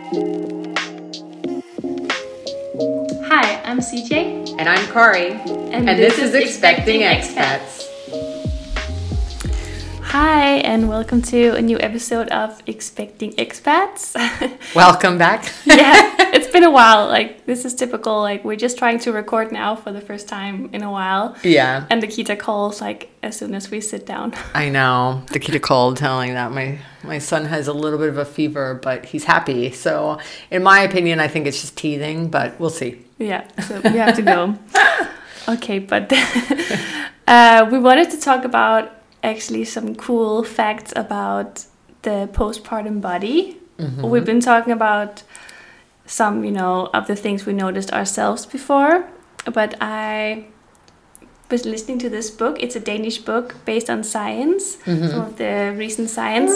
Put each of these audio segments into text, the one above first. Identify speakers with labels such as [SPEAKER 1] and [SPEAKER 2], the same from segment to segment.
[SPEAKER 1] Hi, I'm CJ.
[SPEAKER 2] And I'm Kari. And this is Expecting Expats.
[SPEAKER 1] Hi, and welcome to a new episode of Expecting Expats.
[SPEAKER 2] Welcome back.
[SPEAKER 1] Yeah, it's been a while. This is typical. We're just trying to record now for the first time in a while.
[SPEAKER 2] Yeah.
[SPEAKER 1] And Nikita calls, as soon as we sit down.
[SPEAKER 2] I know. Nikita called telling that my son has a little bit of a fever, but he's happy. So, in my opinion, I think it's just teething, but we'll see.
[SPEAKER 1] Yeah, so we have to go. Okay, but we wanted to talk about actually some cool facts about the postpartum body. Mm-hmm. We've been talking about some, of the things we noticed ourselves before, but I was listening to this book. It's a Danish book based on science, some of the recent science.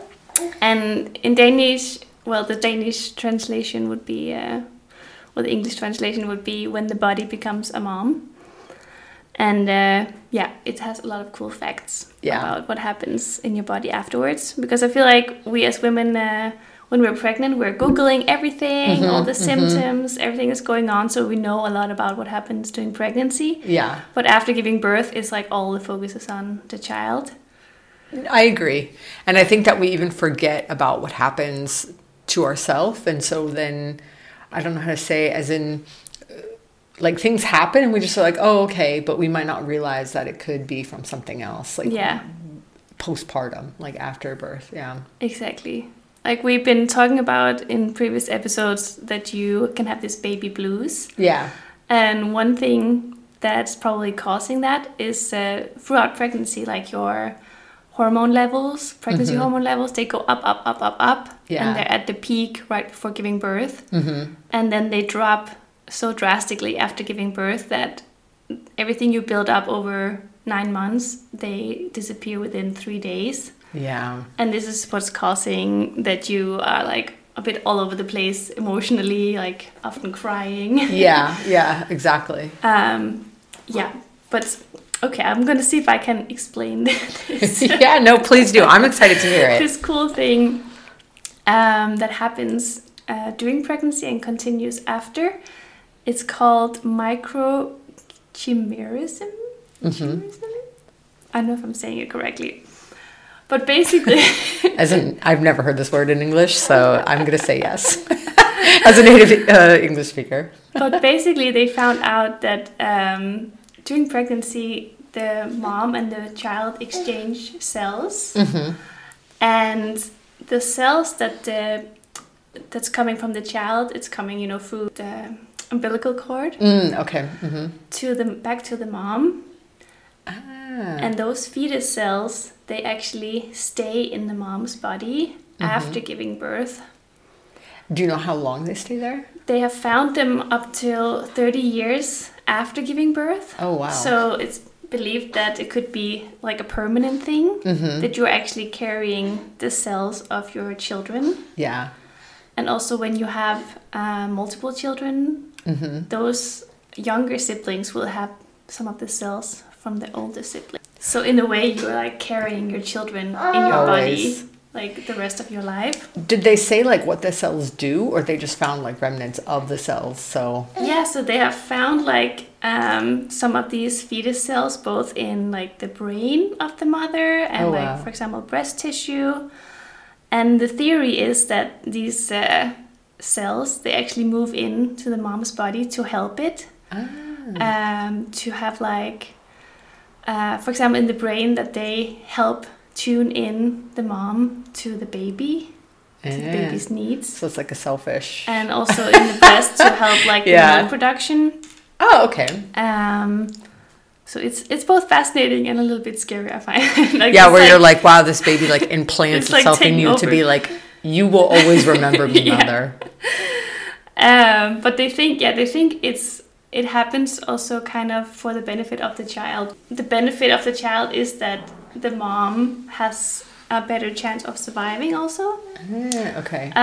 [SPEAKER 1] And in Danish, the Danish translation would be, the English translation would be When the Body Becomes a Mom. And it has a lot of cool facts about what happens in your body afterwards. Because I feel like we as women, when we're pregnant, we're Googling everything, all the symptoms, everything that's going on. So we know a lot about what happens during pregnancy.
[SPEAKER 2] Yeah.
[SPEAKER 1] But after giving birth, it's all the focus is on the child.
[SPEAKER 2] I agree. And I think that we even forget about what happens to ourselves. And so then, I don't know how to say, as in... things happen and we just are oh, okay, but we might not realize that it could be from something else, postpartum, after birth. Yeah,
[SPEAKER 1] exactly. We've been talking about in previous episodes that you can have this baby blues.
[SPEAKER 2] Yeah.
[SPEAKER 1] And one thing that's probably causing that is throughout pregnancy, your hormone levels, pregnancy hormone levels, they go up.
[SPEAKER 2] Yeah.
[SPEAKER 1] And they're at the peak right before giving birth. And then they drop so drastically after giving birth that everything you build up over 9 months, they disappear within 3 days.
[SPEAKER 2] Yeah.
[SPEAKER 1] And this is what's causing that you are a bit all over the place emotionally, often crying.
[SPEAKER 2] Yeah, exactly.
[SPEAKER 1] But okay, I'm going to see if I can explain this.
[SPEAKER 2] Yeah, no, please do. I'm excited to hear it.
[SPEAKER 1] This cool thing that happens during pregnancy and continues after. It's called microchimerism. I don't know if I'm saying it correctly. But basically...
[SPEAKER 2] As in, I've never heard this word in English, so I'm going to say yes. As a native English speaker.
[SPEAKER 1] But basically, they found out that during pregnancy, the mom and the child exchange cells. And the cells that's coming from the child, it's coming, through the umbilical cord.
[SPEAKER 2] Okay.
[SPEAKER 1] Back to the mom.
[SPEAKER 2] Ah.
[SPEAKER 1] And those fetus cells, they actually stay in the mom's body after giving birth.
[SPEAKER 2] Do you know how long they stay there?
[SPEAKER 1] They have found them up till 30 years after giving birth.
[SPEAKER 2] Oh, wow.
[SPEAKER 1] So it's believed that it could be a permanent thing, that you're actually carrying the cells of your children.
[SPEAKER 2] Yeah.
[SPEAKER 1] And also when you have multiple children, those younger siblings will have some of the cells from the older sibling. So in a way, you're carrying your children in your
[SPEAKER 2] Always.
[SPEAKER 1] body, the rest of your life.
[SPEAKER 2] Did they say what the cells do, or they just found remnants of the cells? So
[SPEAKER 1] yeah, so they have found some of these fetus cells both in the brain of the mother and for example breast tissue. And the theory is that these cells, they actually move into the mom's body to help it. To have for example in the brain, that they help tune in the mom to the baby, to the baby's needs.
[SPEAKER 2] So it's a selfish.
[SPEAKER 1] And also in the breast to help the milk production.
[SPEAKER 2] Oh, okay.
[SPEAKER 1] So it's both fascinating and a little bit scary, I find.
[SPEAKER 2] Where you're wow, this baby implants itself in you
[SPEAKER 1] over.
[SPEAKER 2] to be you will always remember me, mother.
[SPEAKER 1] But they think it happens also kind of for the benefit of the child. The benefit of the child is that the mom has a better chance of surviving also.
[SPEAKER 2] Okay.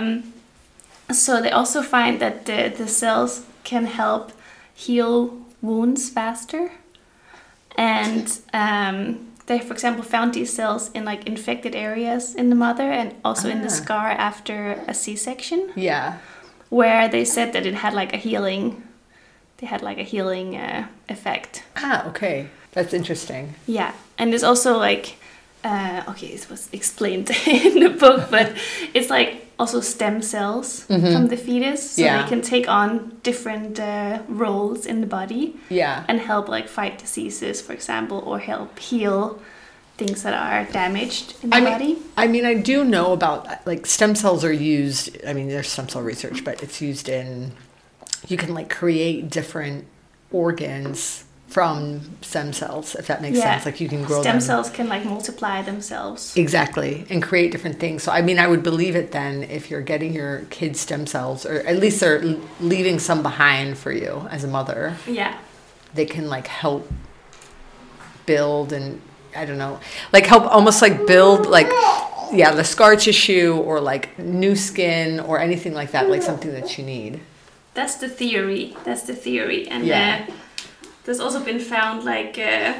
[SPEAKER 1] So they also find that the cells can help heal wounds faster. And they, for example, found these cells in like infected areas in the mother and also in the scar after a C-section.
[SPEAKER 2] Yeah.
[SPEAKER 1] Where they said that it had like a healing. They had like a healing effect.
[SPEAKER 2] Okay. That's interesting.
[SPEAKER 1] Yeah, and there's also like, okay, it was explained in the book, but it's like also stem cells from the fetus, so they can take on different roles in the body.
[SPEAKER 2] Yeah.
[SPEAKER 1] And help like fight diseases, for example, or help heal things that are damaged in the body.
[SPEAKER 2] I mean, I do know about like stem cells are used. I mean, there's stem cell research, but it's used in. You can like create different organs from stem cells, if that makes sense. Like you can grow
[SPEAKER 1] stem cells can like multiply themselves.
[SPEAKER 2] Exactly, and create different things. So I mean, I would believe it then if you're getting your kids stem cells, or at least they're leaving some behind for you as a mother.
[SPEAKER 1] Yeah.
[SPEAKER 2] They can like help build and I don't know, like help almost like build like the scar tissue or like new skin or anything like that, like something that you need.
[SPEAKER 1] That's the theory. And there's also been found like,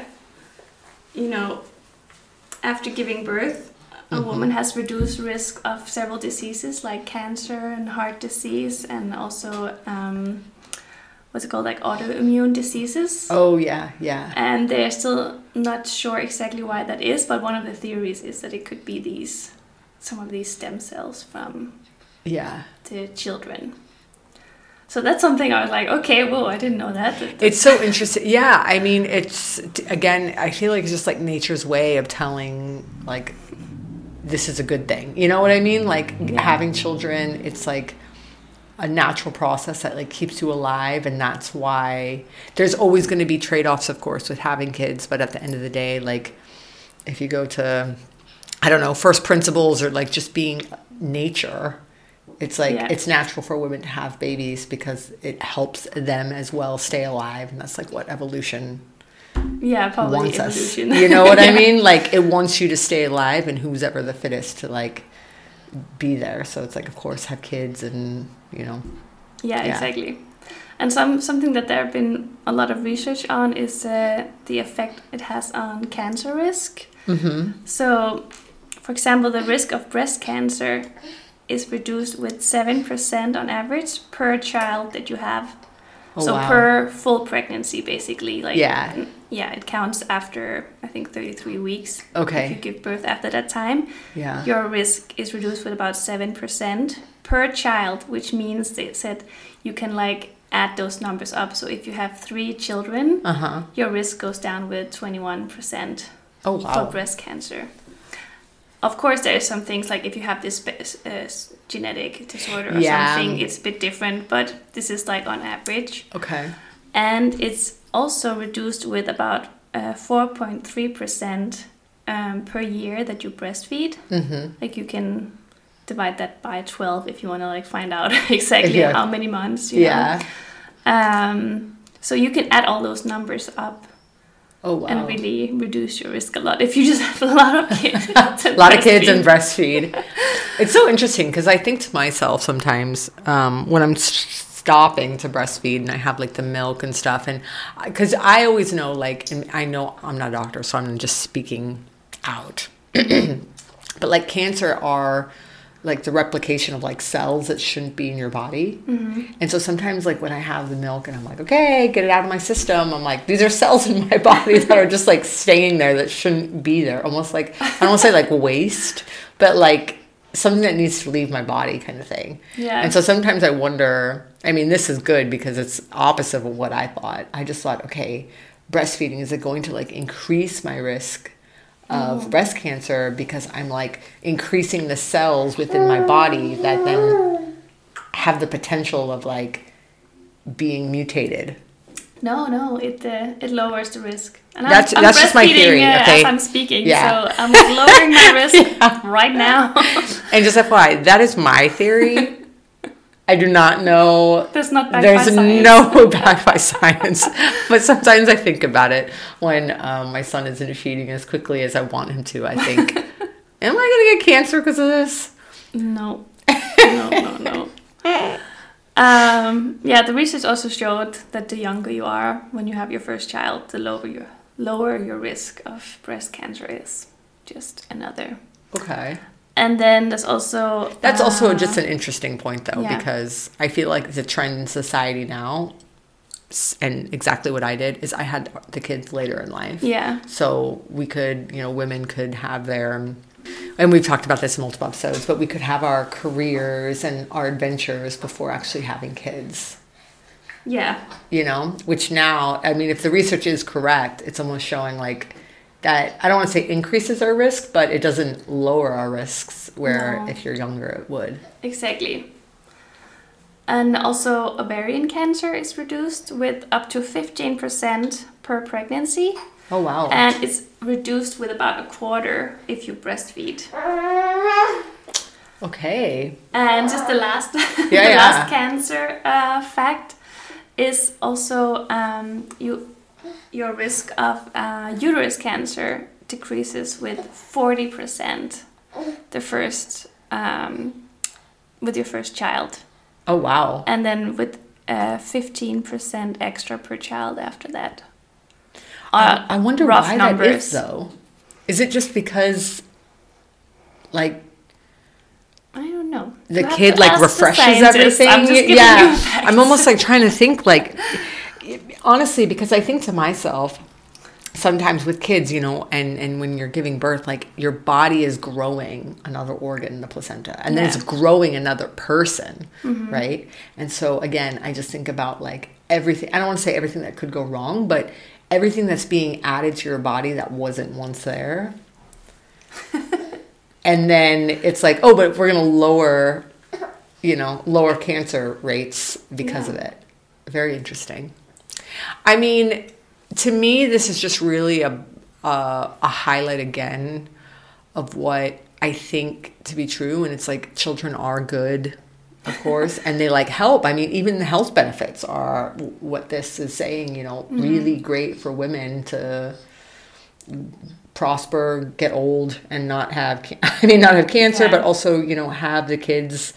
[SPEAKER 1] after giving birth, a woman has reduced risk of several diseases like cancer and heart disease and also, what's it called, like autoimmune diseases.
[SPEAKER 2] Oh, yeah.
[SPEAKER 1] And they're still not sure exactly why that is, but one of the theories is that it could be some of these stem cells from the children. So that's something I was like, okay, whoa, I didn't know that.
[SPEAKER 2] It's so interesting. Yeah, I mean, it's, again, I feel like it's just like nature's way of telling, like, this is a good thing. You know what I mean? Like, having children, it's like a natural process that, like, keeps you alive. And that's why there's always going to be trade-offs, of course, with having kids. But at the end of the day, like, if you go to, I don't know, first principles or, like, just being nature, it's like it's natural for women to have babies because it helps them as well stay alive, and that's like what evolution
[SPEAKER 1] probably
[SPEAKER 2] wants
[SPEAKER 1] evolution.
[SPEAKER 2] us. You know what I mean? Like it wants you to stay alive, and who's ever the fittest to like be there. So it's like, of course, have kids, and you know.
[SPEAKER 1] Yeah, exactly. And something that there have been a lot of research on is the effect it has on cancer risk. Mm-hmm. So, for example, the risk of breast cancer is reduced with 7% on average per child that you have. Per full pregnancy, basically. Like, it counts after, I think, 33 weeks.
[SPEAKER 2] Okay.
[SPEAKER 1] If you give birth after that time.
[SPEAKER 2] Yeah.
[SPEAKER 1] Your risk is reduced with about 7% per child, which means they said you can, like, add those numbers up. So if you have 3 children, your risk goes down with 21% for breast cancer. Of course, there are some things like if you have this genetic disorder or something, it's a bit different, but this is like on average.
[SPEAKER 2] Okay.
[SPEAKER 1] And it's also reduced with about 4.3% per year that you breastfeed. Mm-hmm. Like you can divide that by 12 if you want to like find out exactly how many months. You know? So you can add all those numbers up.
[SPEAKER 2] Oh, wow.
[SPEAKER 1] And really reduce your risk a lot if you just have a lot of kids.
[SPEAKER 2] A lot of kids and breastfeed. It's so interesting because I think to myself sometimes when I'm stopping to breastfeed and I have like the milk and stuff, and because I always know, like, and I know I'm not a doctor, so I'm just speaking out. But like cancer are like the replication of like cells that shouldn't be in your body. Mm-hmm. And so sometimes like when I have the milk and I'm like, okay, get it out of my system, I'm like, these are cells in my body that are just like staying there that shouldn't be there. Almost like, I don't want to say like waste, but like something that needs to leave my body kind of thing.
[SPEAKER 1] Yeah.
[SPEAKER 2] And so sometimes I wonder, I mean, this is good because it's opposite of what I thought. I just thought, okay, breastfeeding, is it going to like increase my risk of breast cancer because I'm like increasing the cells within my body that then have the potential of like being mutated?
[SPEAKER 1] No, it lowers the risk. And
[SPEAKER 2] that's just my theory. Okay,
[SPEAKER 1] as I'm speaking, so I'm like lowering my risk right now.
[SPEAKER 2] And just FYI, that is my theory. I do not know.
[SPEAKER 1] There's no back
[SPEAKER 2] by science. But sometimes I think about it when my son isn't feeding as quickly as I want him to. I think, am I going to get cancer because of this?
[SPEAKER 1] No. The research also showed that the younger you are when you have your first child, the lower lower your risk of breast cancer is just another.
[SPEAKER 2] Okay.
[SPEAKER 1] And then there's also...
[SPEAKER 2] That's also just an interesting point, though,
[SPEAKER 1] yeah.
[SPEAKER 2] because I feel like the trend in society now, and exactly what I did, is I had the kids later in life.
[SPEAKER 1] Yeah.
[SPEAKER 2] So we could, women could have their... And we've talked about this in multiple episodes, but we could have our careers and our adventures before actually having kids.
[SPEAKER 1] Yeah.
[SPEAKER 2] Which now, I mean, if the research is correct, it's almost showing like that, I don't want to say increases our risk, but it doesn't lower our risks, where if you're younger, it would.
[SPEAKER 1] Exactly. And also ovarian cancer is reduced with up to 15% per pregnancy.
[SPEAKER 2] Oh, wow.
[SPEAKER 1] And it's reduced with about a quarter if you breastfeed.
[SPEAKER 2] Okay.
[SPEAKER 1] And just the last,
[SPEAKER 2] yeah.
[SPEAKER 1] last cancer fact is also your risk of uterus cancer decreases with 40% with your first child.
[SPEAKER 2] Oh, wow.
[SPEAKER 1] And then with 15% extra per child after that.
[SPEAKER 2] I wonder why
[SPEAKER 1] numbers.
[SPEAKER 2] That is, though. Is it just because, like...
[SPEAKER 1] I don't know.
[SPEAKER 2] The kid, like, refreshes everything? I'm almost, like, trying to think, like... Honestly, because I think to myself, sometimes with kids, and when you're giving birth, like, your body is growing another organ, the placenta, and then it's growing another person, right? And so, again, I just think about, like, everything. I don't want to say everything that could go wrong, but everything that's being added to your body that wasn't once there. And then it's like, oh, but we're going to lower cancer rates because of it. Very interesting. I mean, to me, this is just really a highlight again of what I think to be true. And it's like, children are good, of course, and they like help. I mean, even the health benefits are what this is saying, really great for women to prosper, get old, and not have cancer, but also, have the kids'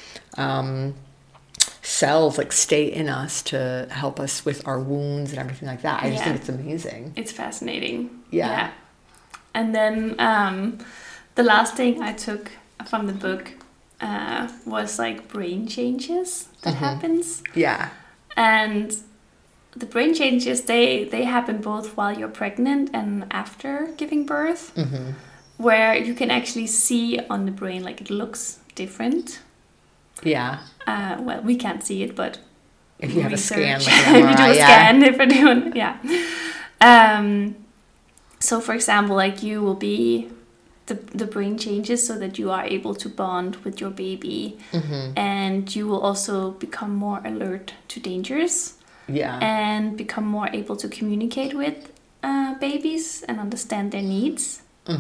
[SPEAKER 2] cells like stay in us to help us with our wounds and everything like that. I just think it's amazing.
[SPEAKER 1] It's fascinating.
[SPEAKER 2] Yeah.
[SPEAKER 1] And then the last thing I took from the book was like brain changes that happens.
[SPEAKER 2] Yeah.
[SPEAKER 1] And the brain changes, they happen both while you're pregnant and after giving birth, where you can actually see on the brain, like, it looks different.
[SPEAKER 2] Yeah.
[SPEAKER 1] Well, we can't see it, but
[SPEAKER 2] if you have a scan, like
[SPEAKER 1] if you do a scan, if you're doing, so for example, like, you will be the brain changes so that you are able to bond with your baby, and you will also become more alert to dangers.
[SPEAKER 2] Yeah.
[SPEAKER 1] And become more able to communicate with babies and understand their needs.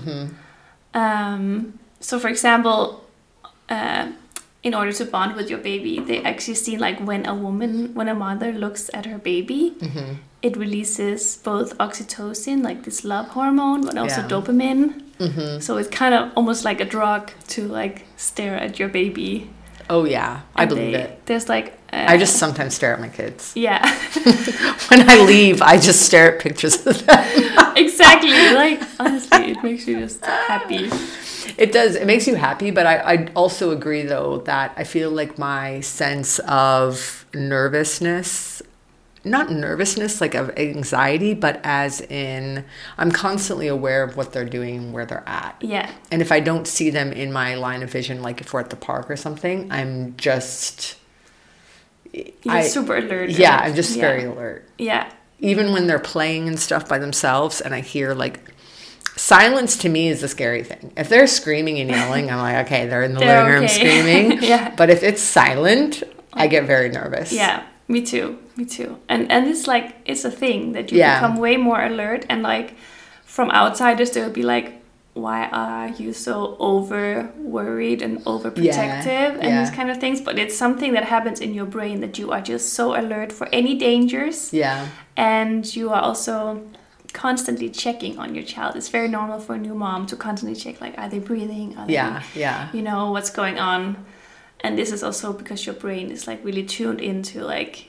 [SPEAKER 1] So, for example, in order to bond with your baby, they actually see, like, when a mother looks at her baby, it releases both oxytocin, like this love hormone, but also dopamine. So it's kind of almost like a drug to, like, stare at your baby.
[SPEAKER 2] Oh, yeah. I believe it.
[SPEAKER 1] There's, like...
[SPEAKER 2] I just sometimes stare at my kids.
[SPEAKER 1] Yeah.
[SPEAKER 2] When I leave, I just stare at pictures of them.
[SPEAKER 1] Exactly. Like, honestly, it makes you just happy.
[SPEAKER 2] It does. It makes you happy, but I also agree, though, that I feel like my sense of nervousness, not nervousness like of anxiety, but as in I'm constantly aware of what they're doing, where they're at.
[SPEAKER 1] Yeah.
[SPEAKER 2] And if I don't see them in my line of vision, like if we're at the park or something, I'm just...
[SPEAKER 1] You're super alert.
[SPEAKER 2] Yeah, I'm just very alert.
[SPEAKER 1] Yeah.
[SPEAKER 2] Even when they're playing and stuff by themselves and I hear, like... Silence to me is the scary thing. If they're screaming and yelling, I'm like, okay, they're in the living room screaming.
[SPEAKER 1] Yeah.
[SPEAKER 2] But if it's silent, I get very nervous.
[SPEAKER 1] Yeah, me too. And it's like, it's a thing that you become way more alert, and like from outsiders they would be like, why are you so over worried and overprotective and these kind of things? But it's something that happens in your brain, that you are just so alert for any dangers.
[SPEAKER 2] Yeah.
[SPEAKER 1] And you are also constantly checking on your child. It's very normal for a new mom to constantly check, like, are they breathing? Are they, what's going on? And this is also because your brain is like really tuned into like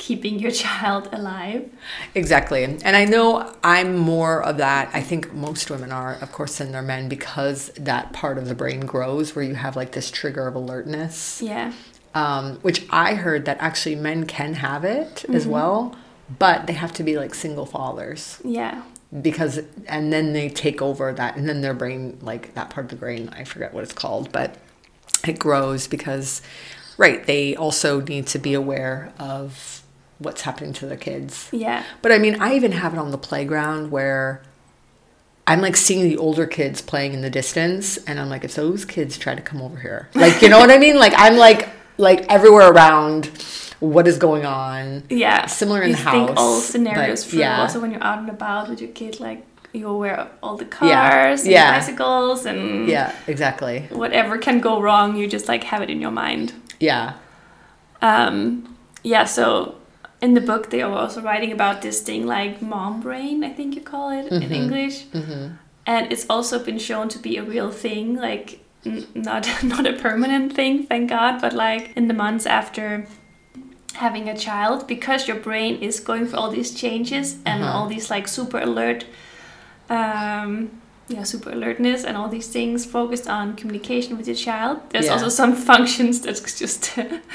[SPEAKER 1] keeping your child alive.
[SPEAKER 2] Exactly. And I know I'm more of that. I think most women are, of course, than their men, because that part of the brain grows where you have like this trigger of alertness.
[SPEAKER 1] Yeah.
[SPEAKER 2] Which I heard that actually men can have it as well, but they have to be like single fathers.
[SPEAKER 1] Yeah.
[SPEAKER 2] And then they take over that, and then their brain, like that part of the brain, I forget what it's called, but it grows because, right, they also need to be aware of what's happening to their kids.
[SPEAKER 1] Yeah.
[SPEAKER 2] But I mean, I even have it on the playground where I'm like seeing the older kids playing in the distance, and I'm like, if those kids try to come over here, like, you know what I mean? Like, I'm like everywhere around what is going on.
[SPEAKER 1] Yeah.
[SPEAKER 2] Similar in
[SPEAKER 1] you
[SPEAKER 2] the house.
[SPEAKER 1] Think all scenarios through.
[SPEAKER 2] Yeah.
[SPEAKER 1] Also, when you're out and about with your kid, like, you're aware of all the cars and bicycles and
[SPEAKER 2] yeah, exactly.
[SPEAKER 1] Whatever can go wrong, you just like have it in your mind.
[SPEAKER 2] Yeah.
[SPEAKER 1] Yeah. So in the book, they are also writing about this thing like mom brain, I think you call it in English. Mm-hmm. And it's also been shown to be a real thing, like not a permanent thing, thank God, but like in the months after having a child, because your brain is going through all these changes and all these like super alert, super alertness and all these things focused on communication with your child. There's also some functions that's just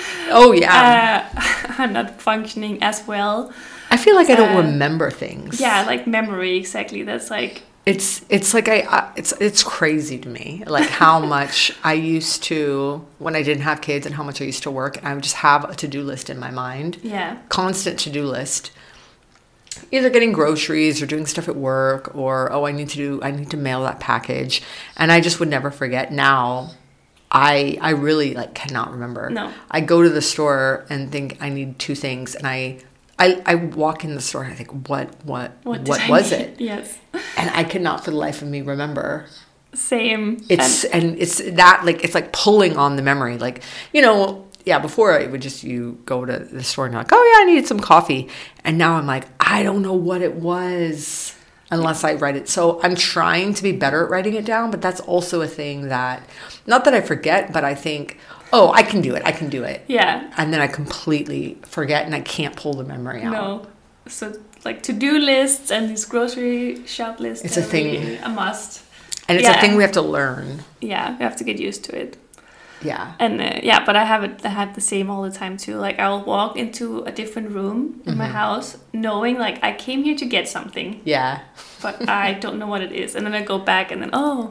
[SPEAKER 1] are not functioning as well.
[SPEAKER 2] I feel like I don't remember things.
[SPEAKER 1] Yeah, like memory, exactly. That's like
[SPEAKER 2] it's like it's crazy to me, like how much I used to when I didn't have kids and how much I used to work. I would just have a to-do list in my mind.
[SPEAKER 1] Yeah, constant
[SPEAKER 2] to-do list. Either getting groceries or doing stuff at work, or I need to mail that package, and I just would never forget. Now I really like cannot remember.
[SPEAKER 1] No.
[SPEAKER 2] I go to the store and think I need two things, and I walk in the store and I think, what was it?
[SPEAKER 1] Yes.
[SPEAKER 2] And I cannot for the life of me remember.
[SPEAKER 1] Same.
[SPEAKER 2] It's that like it's like pulling on the memory, like, you know. Yeah, before it would just, you go to the store and you're like, oh yeah, I needed some coffee. And now I'm like, I don't know what it was unless I write it. So I'm trying to be better at writing it down, but that's also a thing that, not that I forget, but I think, oh, I can do it.
[SPEAKER 1] Yeah.
[SPEAKER 2] And then I completely forget and I can't pull the memory out.
[SPEAKER 1] No. So like to-do lists and these grocery shop lists.
[SPEAKER 2] It's a thing.
[SPEAKER 1] Really a must.
[SPEAKER 2] And it's a thing we have to learn.
[SPEAKER 1] Yeah, we have to get used to it.
[SPEAKER 2] Yeah.
[SPEAKER 1] And but I have the same all the time too. Like I'll walk into a different room in my house knowing like I came here to get something.
[SPEAKER 2] Yeah.
[SPEAKER 1] But I don't know what it is. And then I go back and then,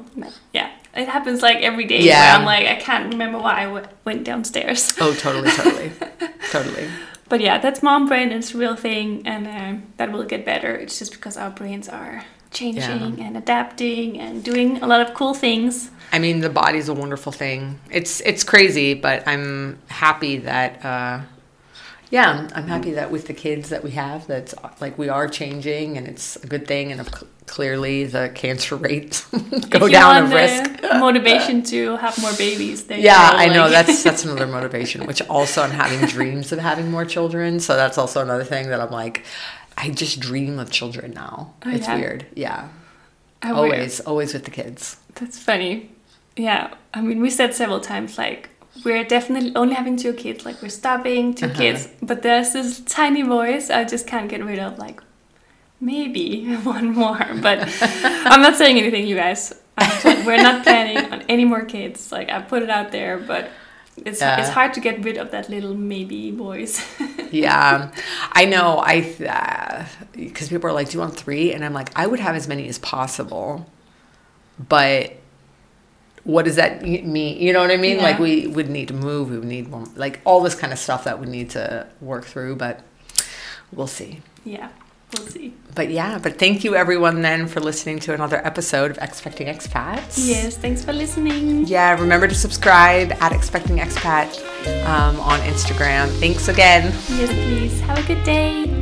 [SPEAKER 1] it happens like every day where I'm like, I can't remember why I went downstairs.
[SPEAKER 2] Oh, totally. Totally.
[SPEAKER 1] But yeah, that's mom brain. It's a real thing, and that will get better. It's just because our brains are changing and adapting and doing a lot of cool things.
[SPEAKER 2] I mean, the body's a wonderful thing. It's crazy, but I'm happy that I'm happy that with the kids that we have, that's like we are changing, and it's a good thing. And clearly, the cancer rates go down of risk.
[SPEAKER 1] Motivation to have more babies.
[SPEAKER 2] I know that's another motivation. Which also, I'm having dreams of having more children, so that's also another thing that I'm like, I just dream of children now. It's weird. Yeah, always with the kids.
[SPEAKER 1] That's funny. Yeah, I mean, we said several times like, we're definitely only having 2 kids, like we're stopping 2 kids, but there's this tiny voice I just can't get rid of, like maybe 1 more, but I'm not saying anything, you guys. We're not planning on any more kids. Like I put it out there, but it's hard to get rid of that little maybe voice.
[SPEAKER 2] Yeah, I know. Because people are like, do you want 3? And I'm like, I would have as many as possible, but what does that mean? You know what I mean? Yeah. Like we would need to move. We would need more, like all this kind of stuff that we need to work through, but we'll see.
[SPEAKER 1] Yeah, we'll see.
[SPEAKER 2] But thank you everyone then for listening to another episode of Expecting Expats.
[SPEAKER 1] Yes, thanks for listening.
[SPEAKER 2] Yeah, remember to subscribe at Expecting Expat on Instagram. Thanks again.
[SPEAKER 1] Yes, please. Have a good day.